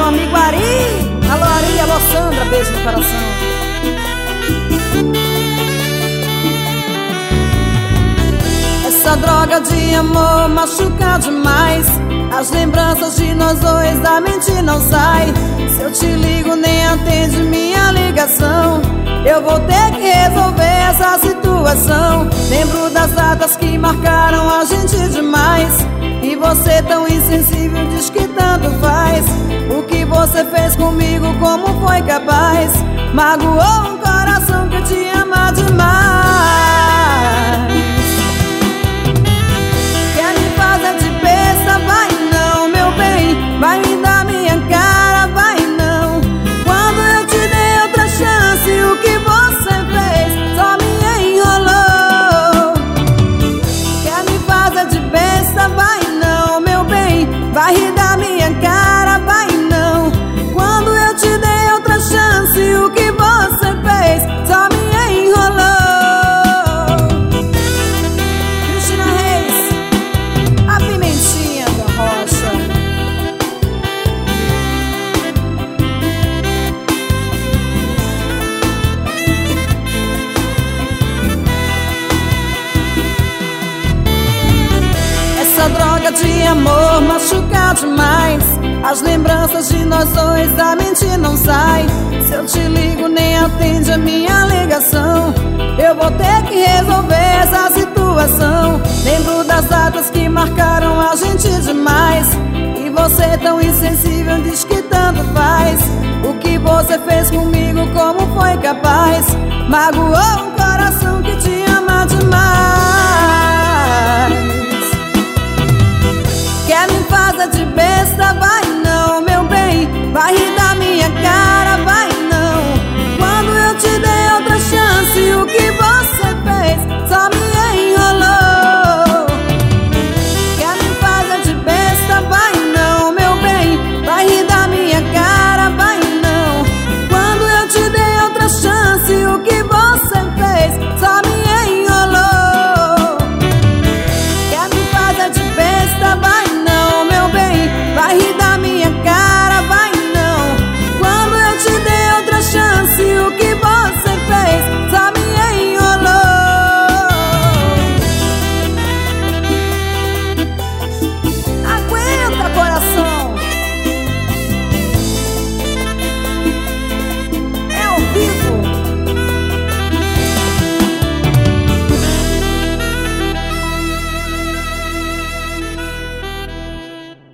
meu amigo Ari. Alô Ari, alô Sandra, beijo no coração. Essa droga de amor machuca demais. As lembranças de nós dois da mente não sai. Se eu te ligo nem atende minha ligação. Eu vou ter que resolver essa situação. Lembro das datas que marcaram a gente demais. E você tão insensível diz que tanto faz. O que você fez comigo, como foi capaz? Magoou um coração que te ama demais. Quer me fazer de besta? Vai não, meu bem. Vai me dar minha cara? Vai não. Quando eu te dei outra chance, o que você fez? Só me enrolou. Quer me fazer de besta? Vai não, meu bem. Vai rir da minha cara? Vai não. Quando eu te dei outra chance, o que você fez? Só me enrolou. Cristina Reis, a pimentinha da rocha. Essa droga de amor machuca demais. As lembranças de nós dois da mente não sai. Se eu te ligo nem atende a minha ligação. Eu vou ter que resolver essa situação. Lembro das datas que marcaram a gente demais. E você tão insensível diz que tanto faz. O que você fez comigo, como foi capaz? Magoou um coração